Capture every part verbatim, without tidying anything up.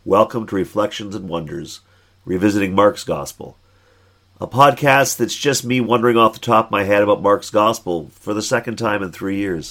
Welcome to Reflections and Wonders, revisiting Mark's Gospel. A podcast that's just me wondering off the top of my head about Mark's Gospel for the second time in three years.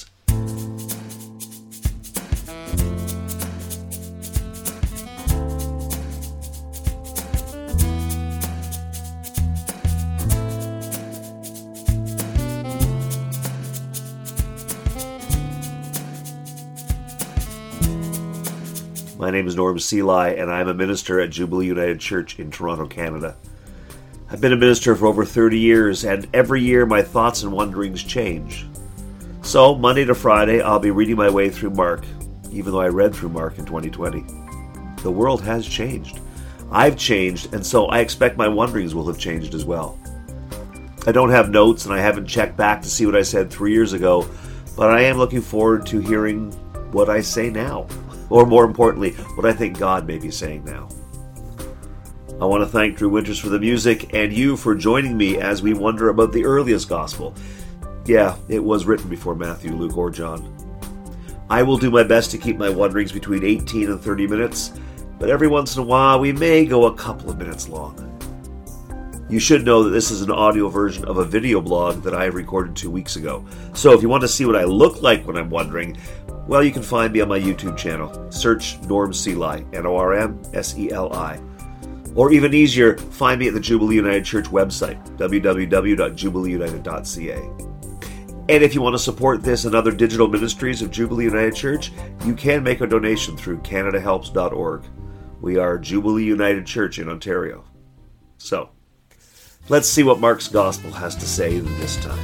My name is Norm Seelye, and I'm a minister at Jubilee United Church in Toronto, Canada. I've been a minister for over thirty years, and every year my thoughts and wonderings change. So, Monday to Friday, I'll be reading my way through Mark, even though I read through Mark in twenty twenty. The world has changed. I've changed, and so I expect my wonderings will have changed as well. I don't have notes, and I haven't checked back to see what I said three years ago, but I am looking forward to hearing what I say now. Or more importantly, what I think God may be saying now. I want to thank Drew Winters for the music and you for joining me as we wonder about the earliest gospel. Yeah, it was written before Matthew, Luke, or John. I will do my best to keep my wonderings between eighteen and thirty minutes, but every once in a while we may go a couple of minutes long. You should know that this is an audio version of a video blog that I recorded two weeks ago. So if you want to see what I look like when I'm wondering, well, you can find me on my YouTube channel. Search Norm Seelye, N O R M S E L I. Or even easier, find me at the Jubilee United Church website, w w w dot jubilee united dot c a. And if you want to support this and other digital ministries of Jubilee United Church, you can make a donation through canada helps dot org. We are Jubilee United Church in Ontario. So, let's see what Mark's Gospel has to say this time.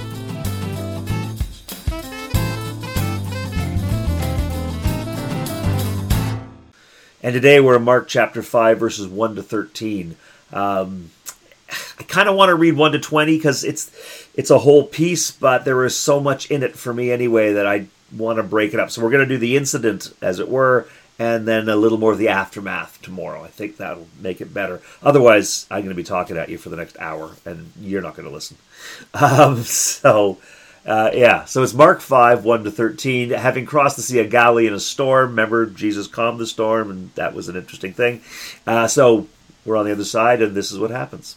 And today we're in Mark chapter five, verses one to thirteen. Um, I kind of want to read one to twenty because it's it's a whole piece, but there is so much in it for me anyway that I want to break it up. So we're going to do the incident, as it were, and then a little more of the aftermath tomorrow. I think that'll make it better. Otherwise, I'm going to be talking at you for the next hour, and you're not going to listen. Um, so... Uh, yeah, so it's Mark five, one to thirteen. Having crossed the Sea of Galilee in a storm, remember, Jesus calmed the storm, and that was an interesting thing. Uh, so we're on the other side, and this is what happens.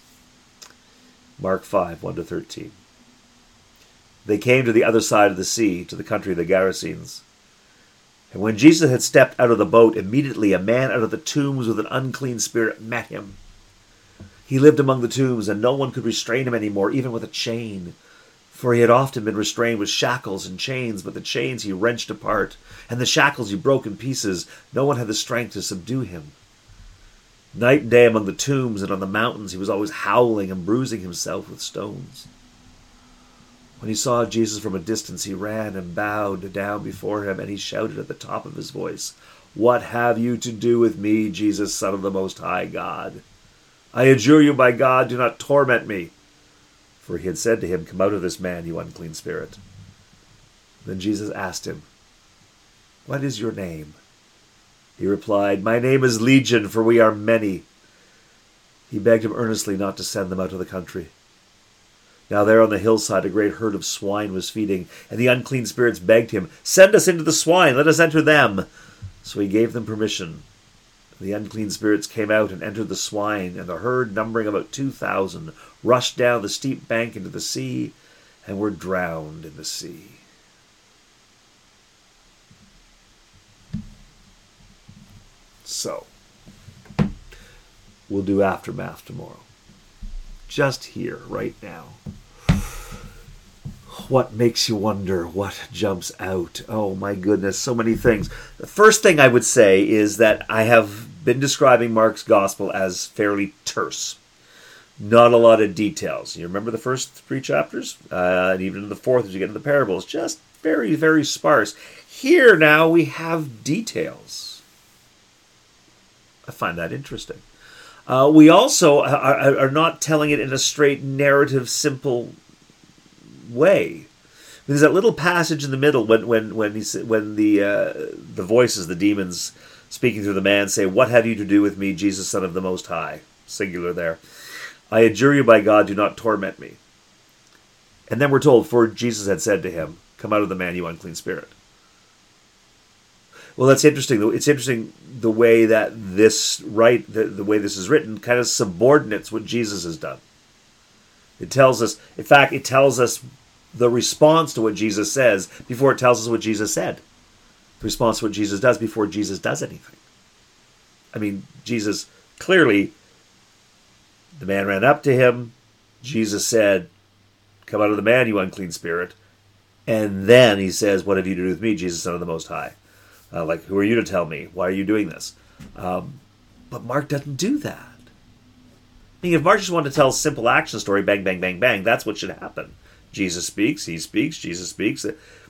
Mark five, one to thirteen. They came to the other side of the sea, to the country of the Gerasenes. And when Jesus had stepped out of the boat, immediately a man out of the tombs with an unclean spirit met him. He lived among the tombs, and no one could restrain him anymore, even with a chain. For he had often been restrained with shackles and chains, but the chains he wrenched apart, and the shackles he broke in pieces. No one had the strength to subdue him. Night and day among the tombs and on the mountains, he was always howling and bruising himself with stones. When he saw Jesus from a distance, he ran and bowed down before him, and he shouted at the top of his voice, "What have you to do with me, Jesus, Son of the Most High God? I adjure you by God, do not torment me." For he had said to him, "Come out of this man, you unclean spirit." Then Jesus asked him, "What is your name?" He replied, "My name is Legion, for we are many." He begged him earnestly not to send them out of the country. Now there on the hillside a great herd of swine was feeding, and the unclean spirits begged him, "Send us into the swine, let us enter them." So he gave them permission. The unclean spirits came out and entered the swine, and the herd, numbering about two thousand, rushed down the steep bank into the sea and were drowned in the sea. So, we'll do aftermath tomorrow. Just here, right now. What makes you wonder? What jumps out? Oh my goodness, so many things. The first thing I would say is that I have been describing Mark's Gospel as fairly terse. Not a lot of details. You remember the first three chapters? Uh, and even in the fourth, as you get into the parables, just very, very sparse. Here now we have details. I find that interesting. Uh, we also are, are not telling it in a straight narrative, simple way. There's that little passage in the middle when when when he, when the uh, the voices, the demons speaking through the man, say, "What have you to do with me, Jesus, Son of the Most High?" Singular there. "I adjure you by God, do not torment me." And then we're told, for Jesus had said to him, "Come out of the man, you unclean spirit." Well, that's interesting. It's interesting the way that this right, the, the way this is written, kind of subordinates what Jesus has done. It tells us, in fact, it tells us the response to what Jesus says before it tells us what Jesus said. The response to what Jesus does before Jesus does anything. I mean, Jesus clearly, the man ran up to him. Jesus said, "Come out of the man, you unclean spirit." And then he says, "What have you to do with me, Jesus, Son of the Most High?" Uh, like, who are you to tell me? Why are you doing this? Um, but Mark doesn't do that. I mean, if Mark just wanted to tell a simple action story, bang, bang, bang, bang, that's what should happen. Jesus speaks, he speaks, Jesus speaks.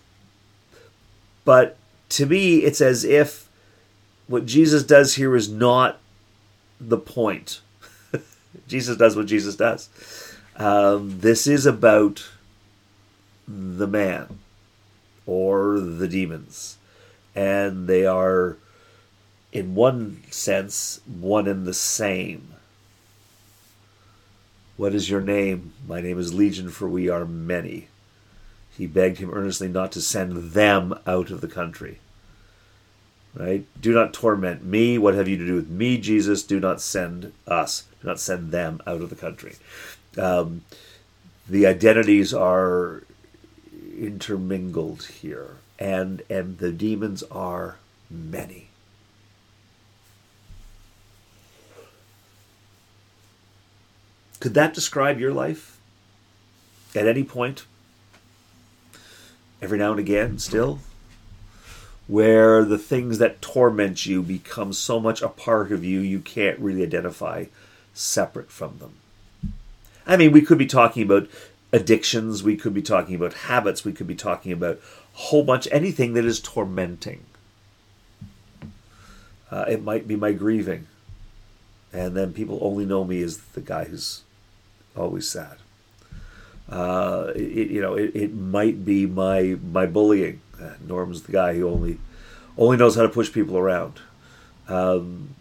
But to me, it's as if what Jesus does here is not the point. Jesus does what Jesus does. Um, this is about the man or the demons. And they are, in one sense, one and the same. "What is your name?" "My name is Legion, for we are many." He begged him earnestly not to send them out of the country. Right? "Do not torment me. What have you to do with me, Jesus? Do not send us. Do not send them out of the country." Um, the identities are intermingled here. And and the demons are many. Could that describe your life? At any point? Every now and again, still? Where the things that torment you become so much a part of you, you can't really identify separate from them. I mean, we could be talking about addictions, we could be talking about habits, we could be talking about a whole bunch, anything that is tormenting. Uh, it might be my grieving. And then people only know me as the guy who's always sad. Uh, it, you know, it, it might be my my bullying. Uh, Norm's the guy who only only knows how to push people around. Um,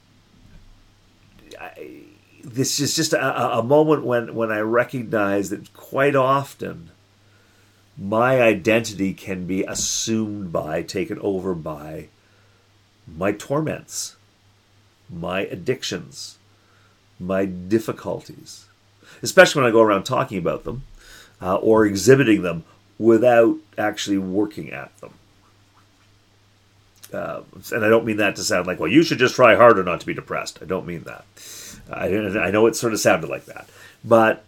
I, this is just a, a moment when, when I recognize that quite often my identity can be assumed by, taken over by my torments, my addictions, my difficulties, especially when I go around talking about them uh, or exhibiting them without actually working at them. Uh, and I don't mean that to sound like, well, you should just try harder not to be depressed. I don't mean that. I, I know it sort of sounded like that. But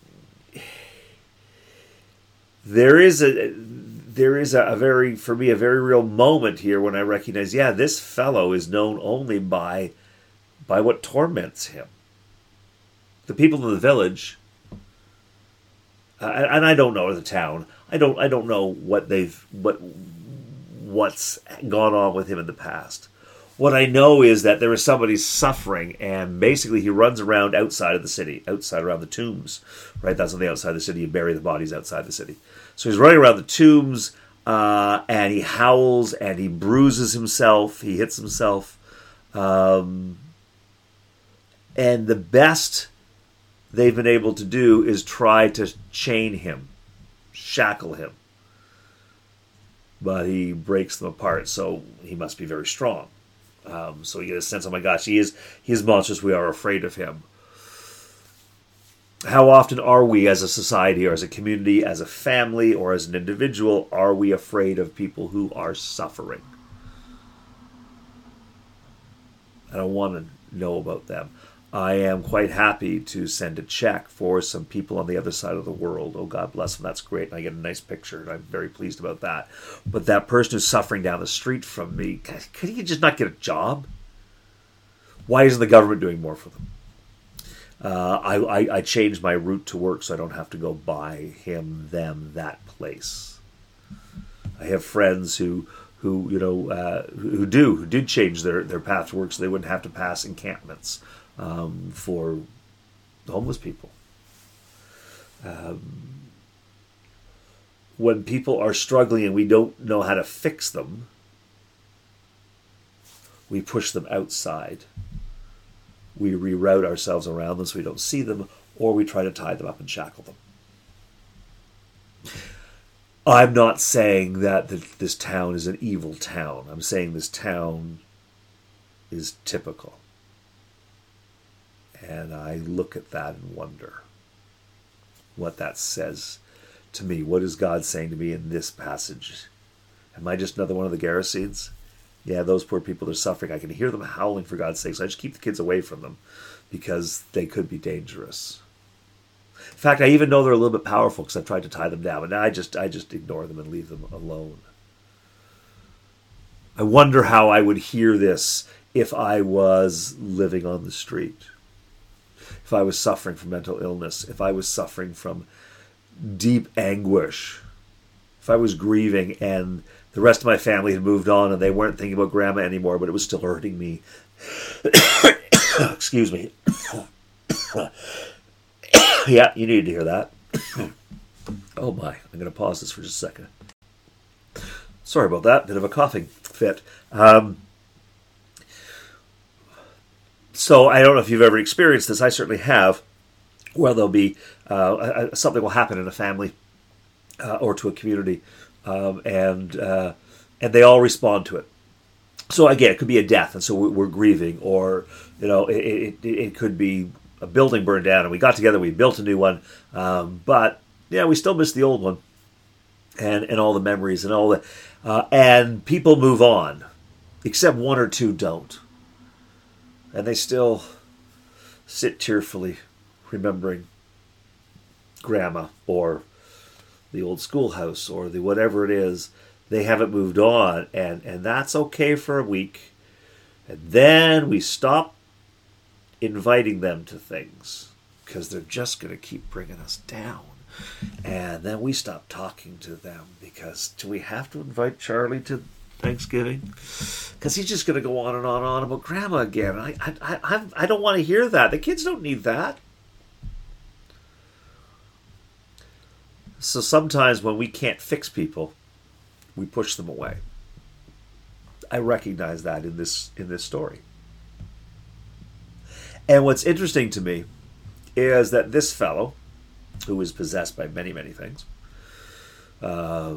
there is a there is a, a very, for me, a very real moment here when I recognize, yeah, this fellow is known only by by what torments him. The people in the village, uh, and I don't know the town. I don't. I don't know what they've what what's gone on with him in the past. What I know is that there is somebody suffering, and basically he runs around outside of the city, outside around the tombs. Right, that's on the outside of the city. You bury the bodies outside the city. So he's running around the tombs, uh, and he howls and he bruises himself. He hits himself, um, and the best they've been able to do is try to chain him, shackle him. But he breaks them apart, so he must be very strong. Um, so you get a sense, oh my gosh, he is he is monstrous, we are afraid of him. How often are we as a society or as a community, as a family or as an individual, are we afraid of people who are suffering? I don't want to know about them. I am quite happy to send a check for some people on the other side of the world. Oh, God bless them. That's great. And I get a nice picture, and I'm very pleased about that. But that person who's suffering down the street from me, could he just not get a job? Why isn't the government doing more for them? Uh, I, I, I changed my route to work so I don't have to go by him, them, that place. I have friends who, who you know, uh, who do, who did change their, their path to work so they wouldn't have to pass encampments. Um, for homeless people. Um, when people are struggling and we don't know how to fix them, we push them outside. We reroute ourselves around them so we don't see them, or we try to tie them up and shackle them. I'm not saying that the, this town is an evil town. I'm saying this town is typical. And I look at that and wonder what that says to me. What is God saying to me in this passage? Am I just another one of the Gerasenes? Yeah, those poor people are suffering. I can hear them howling for God's sake, so I just keep the kids away from them because they could be dangerous. In fact, I even know they're a little bit powerful because I've tried to tie them down, and I just I just ignore them and leave them alone. I wonder how I would hear this if I was living on the street, if I was suffering from mental illness, if I was suffering from deep anguish, if I was grieving and the rest of my family had moved on and they weren't thinking about grandma anymore, but it was still hurting me. Excuse me. Yeah, you needed to hear that. Oh my, I'm going to pause this for just a second. Sorry about that, bit of a coughing fit. Um, so I don't know if you've ever experienced this. I certainly have. Where there'll be uh, a, something will happen in a family uh, or to a community, um, and uh, and they all respond to it. So again, it could be a death, and so we're grieving, or you know, it, it, it could be a building burned down, and we got together, we built a new one, um, but yeah, we still miss the old one, and and all the memories and all that, uh, and people move on, except one or two don't, and they still sit tearfully, remembering grandma or the old schoolhouse or the whatever it is. They haven't moved on, and and that's okay for a week, and then we stop inviting them to things because they're just going to keep bringing us down, and then we stop talking to them because do we have to invite Charlie to Thanksgiving? Because he's just going to go on and on and on about grandma again. I I I, I don't want to hear that. The kids don't need that. So sometimes when we can't fix people, we push them away. I recognize that in this in this story. And what's interesting to me is that this fellow, who is possessed by many, many things, uh,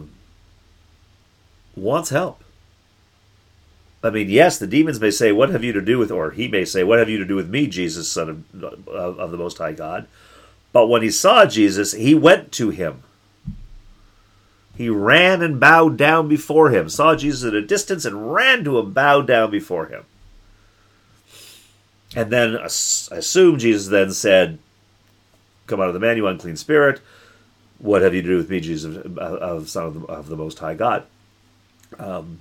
wants help. I mean, yes, the demons may say, "What have you to do with," or he may say, "What have you to do with me, Jesus, Son of, of, of the Most High God?" But when he saw Jesus, he went to him. He ran and bowed down before him, saw Jesus at a distance and ran to him, bowed down before him. And then I assume Jesus then said, "Come out of the man, you unclean spirit. What have you to do with me, Jesus, of, of Son of the, of the Most High God?" Um,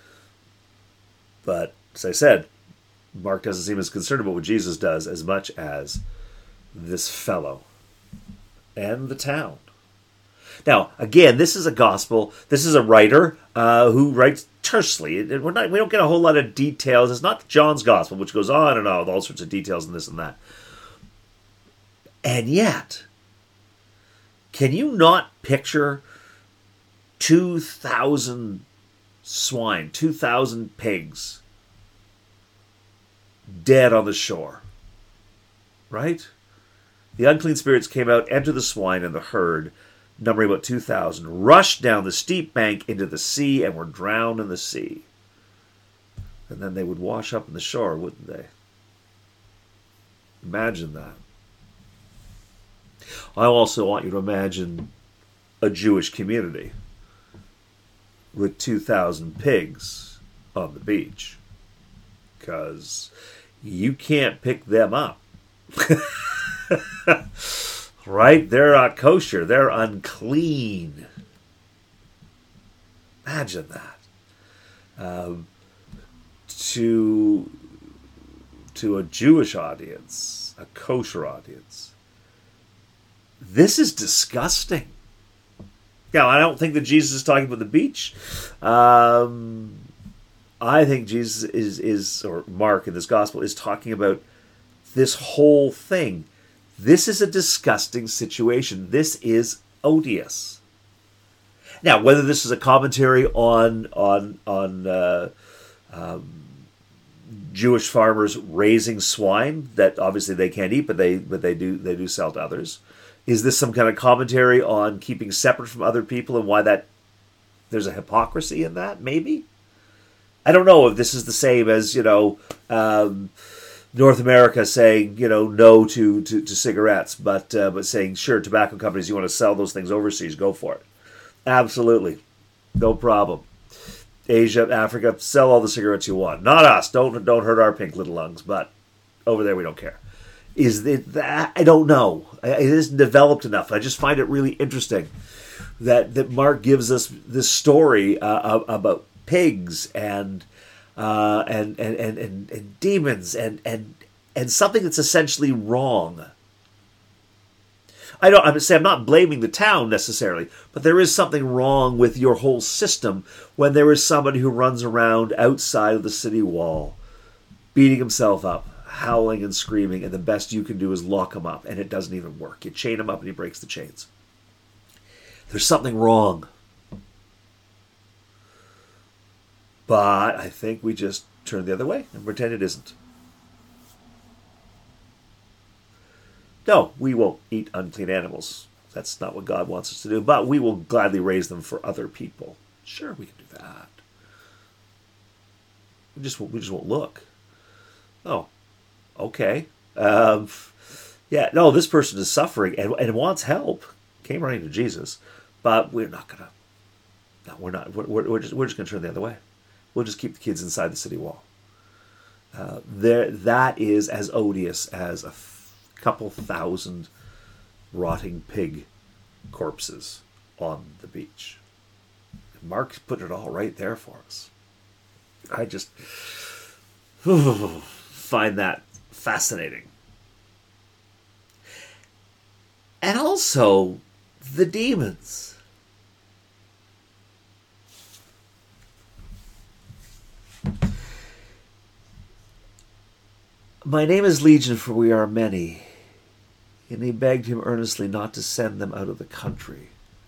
but as I said, Mark doesn't seem as concerned about what Jesus does as much as this fellow and the town. Now, again, this is a gospel. This is a writer uh, who writes tersely. We're not, we don't get a whole lot of details. It's not John's gospel, which goes on and on with all sorts of details and this and that. And yet, can you not picture two thousand swine, two thousand pigs dead on the shore? Right? The unclean spirits came out, entered the swine and the herd, numbering about two thousand, rushed down the steep bank into the sea and were drowned in the sea. And then they would wash up in the shore, wouldn't they? Imagine that. I also want you to imagine a Jewish community with two thousand pigs on the beach. Because you can't pick them up. Right? They're not kosher. They're unclean. Imagine that. Um, to, to a Jewish audience, a kosher audience, this is disgusting. Now, I don't think that Jesus is talking about the beach. Um, I think Jesus is, is, or Mark in this gospel, is talking about this whole thing. This is a disgusting situation. This is odious. Now, whether this is a commentary on on on uh, um, Jewish farmers raising swine that obviously they can't eat, but they but they do they do sell to others. Is this some kind of commentary on keeping separate from other people and why that there's a hypocrisy in that, maybe. I don't know if this is the same as, you know, um, North America saying, you know, no to, to, to cigarettes, but uh, but saying, sure, tobacco companies, you want to sell those things overseas, go for it. Absolutely. No problem. Asia, Africa, sell all the cigarettes you want. Not us. Don't don't hurt our pink little lungs, but over there we don't care. Is it that? I don't know. It isn't developed enough. I just find it really interesting that, that Mark gives us this story uh, about pigs and uh, and, and, and, and and demons and and and something that's essentially wrong. I don't. I'm saying I'm not blaming the town necessarily, but there is something wrong with your whole system when there is somebody who runs around outside of the city wall, beating himself up, howling and screaming, and the best you can do is lock him up, and it doesn't even work. You chain him up, and he breaks the chains. There's something wrong. But I think we just turn the other way and pretend it isn't. No, we won't eat unclean animals. That's not what God wants us to do. But we will gladly raise them for other people. Sure, we can do that. We just we just won't look. Oh, okay. Um, yeah, no, this person is suffering and, and wants help. Came running to Jesus, but we're not gonna. No, we're not. We're, we're just we're just gonna turn the other way. We'll just keep the kids inside the city wall. Uh, there, that is as odious as a f- couple thousand rotting pig corpses on the beach. Mark's put it all right there for us. I just find that fascinating. And also, the demons. My name is Legion, for we are many. And he begged him earnestly not to send them out of the country.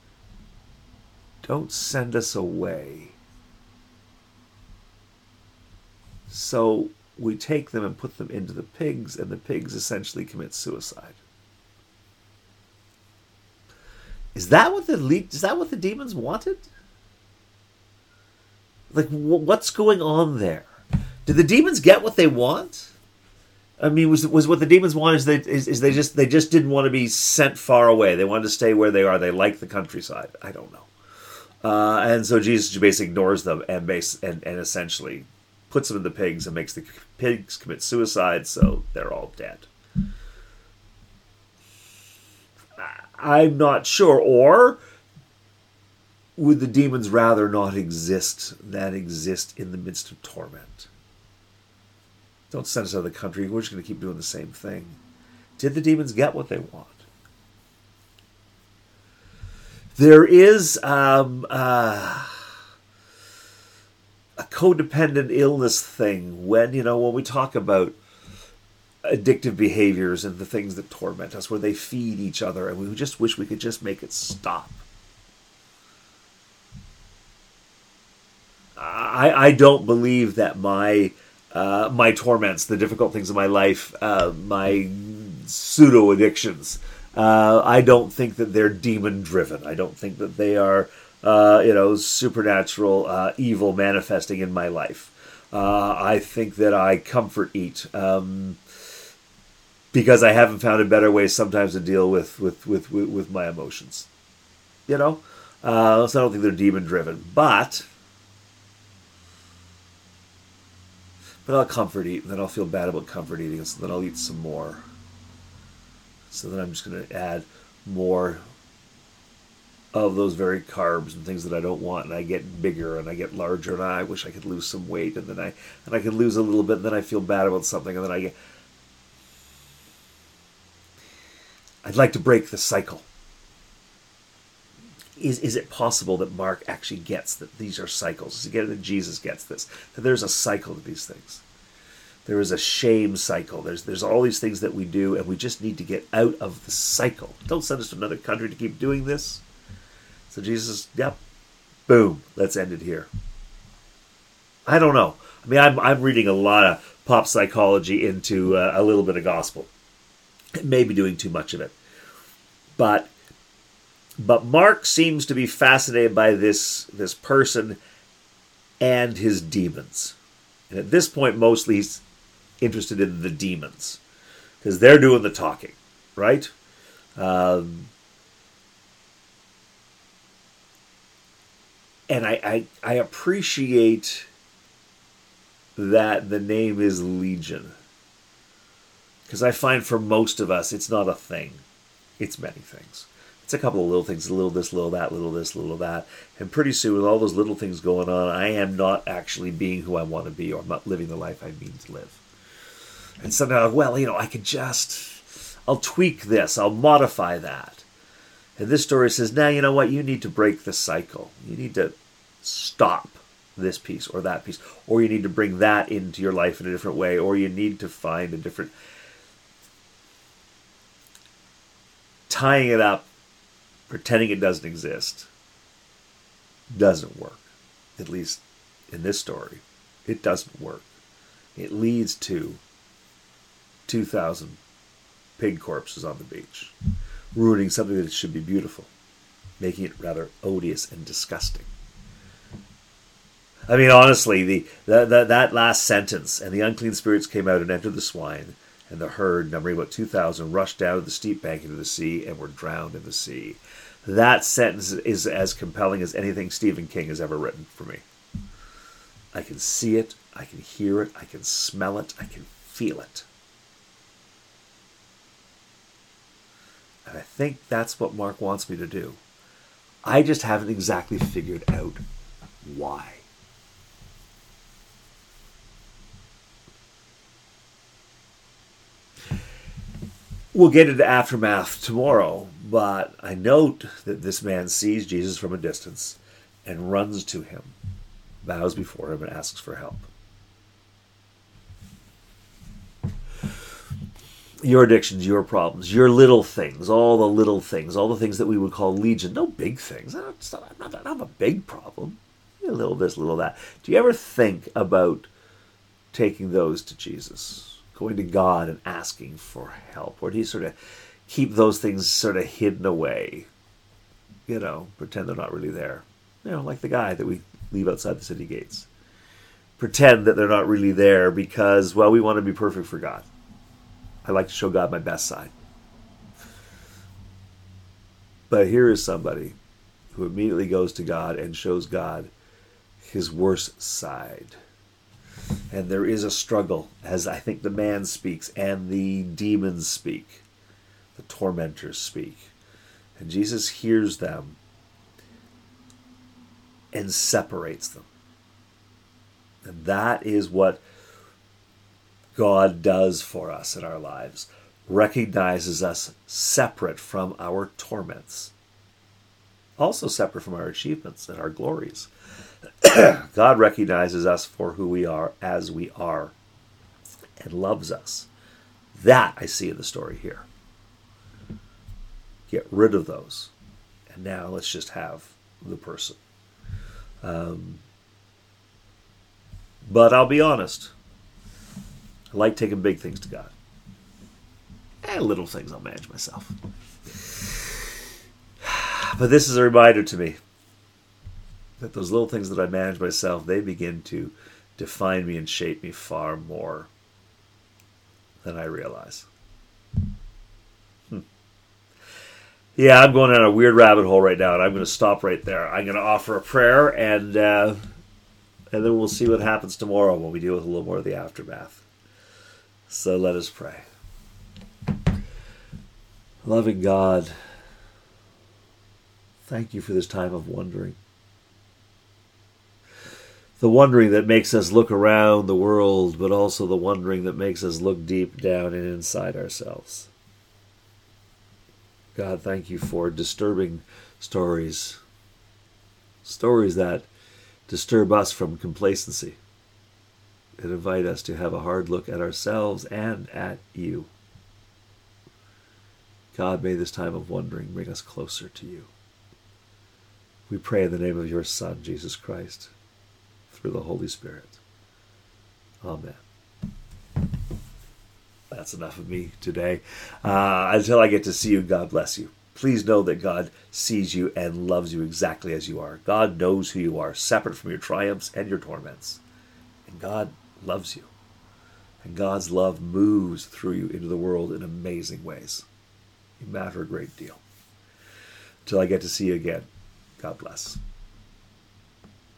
Don't send us away. So we take them and put them into the pigs, and the pigs essentially commit suicide. Is that what the le- is that what the demons wanted? Like, what's going on there? Did the demons get what they want? I mean, was was what the demons want is they is, is they just they just didn't want to be sent far away. They wanted to stay where they are. They like the countryside. I don't know. Uh, and so Jesus basically ignores them and base and, and essentially puts them in the pigs and makes the pigs commit suicide. So they're all dead. I'm not sure. Or would the demons rather not exist than exist in the midst of torment? Don't send us out of the country. We're just going to keep doing the same thing. Did the demons get what they want? There is um, uh, a codependent illness thing when, you know, when we talk about addictive behaviors and the things that torment us, where they feed each other, and we just wish we could just make it stop. I, I don't believe that my Uh, my torments, the difficult things in my life, uh, my pseudo addictions. Uh, I don't think that they're demon driven. I don't think that they are, uh, you know, supernatural uh, evil manifesting in my life. Uh, I think that I comfort eat um, because I haven't found a better way sometimes to deal with with with with, with my emotions. You know, uh, so I don't think they're demon driven, but. But I'll comfort eat, and then I'll feel bad about comfort eating, and so then I'll eat some more. So then I'm just going to add more of those very carbs and things that I don't want, and I get bigger and I get larger, and I wish I could lose some weight, and then I and I could lose a little bit, and then I feel bad about something, and then I get. I'd like to break the cycle. Is is it possible that Mark actually gets that these are cycles? Does he get it that Jesus gets this? That there's a cycle to these things. There is a shame cycle. There's there's all these things that we do, and we just need to get out of the cycle. Don't send us to another country to keep doing this. So Jesus, yep, boom, let's end it here. I don't know. I mean, I'm I'm reading a lot of pop psychology into uh, a little bit of gospel. Maybe doing too much of it, but But Mark seems to be fascinated by this, this person and his demons. And at this point, mostly he's interested in the demons, because they're doing the talking, right? Um, and I, I, I appreciate that the name is Legion, because I find for most of us, it's not a thing. It's many things. It's a couple of little things, a little this, little that, little this, little that. And pretty soon, with all those little things going on, I am not actually being who I want to be, or I'm not living the life I mean to live. And somehow, well, you know, I could just, I'll tweak this, I'll modify that. And this story says, now, you know what, you need to break the cycle. You need to stop this piece or that piece, or you need to bring that into your life in a different way, or you need to find a different... Tying it up, pretending it doesn't exist, doesn't work. At least in this story, it doesn't work. It leads to two thousand pig corpses on the beach, ruining something that should be beautiful, making it rather odious and disgusting. I mean, honestly, the, the, the that last sentence, and the unclean spirits came out and entered the swine, and the herd, numbering about two thousand, rushed down the steep bank into the sea and were drowned in the sea. That sentence is as compelling as anything Stephen King has ever written for me. I can see it, I can hear it, I can smell it, I can feel it. And I think that's what Mark wants me to do. I just haven't exactly figured out why. We'll get into aftermath tomorrow, but I note that this man sees Jesus from a distance and runs to him, bows before him, and asks for help. Your addictions, your problems, your little things, all the little things, all the things that we would call legion. No big things. I don't, I don't, I don't have a big problem. A little this, a little that. Do you ever think about taking those to Jesus? Going to God and asking for help? Or do you sort of keep those things sort of hidden away? You know, pretend they're not really there. You know, like the guy that we leave outside the city gates. Pretend that they're not really there because, well, we want to be perfect for God. I like to show God my best side. But here is somebody who immediately goes to God and shows God his worst side. And there is a struggle, as I think the man speaks and the demons speak, the tormentors speak. And Jesus hears them and separates them. And that is what God does for us in our lives. Recognizes us separate from our torments. Also separate from our achievements and our glories. God recognizes us for who we are as we are and loves us. That I see in the story here. Get rid of those. And now let's just have the person. Um, but I'll be honest. I like taking big things to God. And little things I'll manage myself. But this is a reminder to me that those little things that I manage myself, they begin to define me and shape me far more than I realize. Hmm. Yeah, I'm going down a weird rabbit hole right now, and I'm going to stop right there. I'm going to offer a prayer, and uh, and then we'll see what happens tomorrow when we deal with a little more of the aftermath. So let us pray. Loving God, thank you for this time of wondering. The wondering that makes us look around the world, but also the wondering that makes us look deep down and inside ourselves. God, thank you for disturbing stories. Stories that disturb us from complacency and invite us to have a hard look at ourselves and at you. God, may this time of wondering bring us closer to you. We pray in the name of your Son, Jesus Christ, through the Holy Spirit. Amen. That's enough of me today. Uh, until I get to see you, God bless you. please know that God sees you and loves you exactly as you are. God knows who you are, separate from your triumphs and your torments. And God loves you. And God's love moves through you into the world in amazing ways. You matter a great deal. Till I get to see you again, God bless.